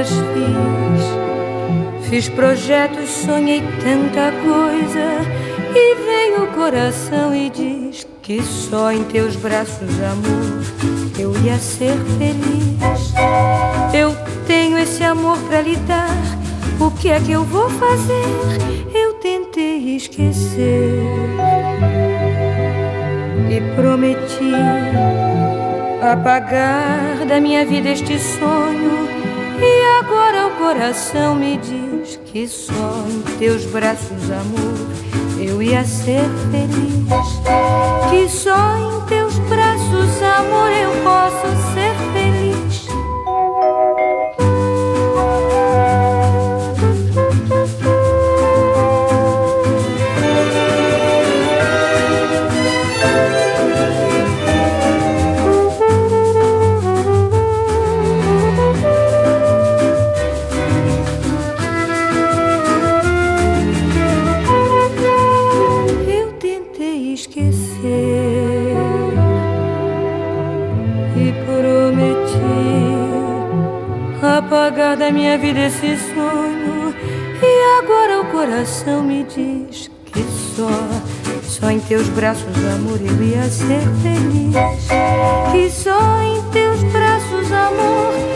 coisas fiz projetos, sonhei tanta coisa, e veio o coração e diz que só em teus braços, amor, eu ia ser feliz. Eu tenho esse amor pra lhe dar, o que é que eu vou fazer? Eu tentei esquecer e prometi apagar da minha vida este sonho, e agora o coração me diz que só em teus braços, amor, eu ia ser feliz. Que só em teus braços, amor, eu posso ser feliz. Apagar da minha vida esse sonho, e agora o coração me diz que só em teus braços, amor, eu ia ser feliz. Que só em teus braços, amor,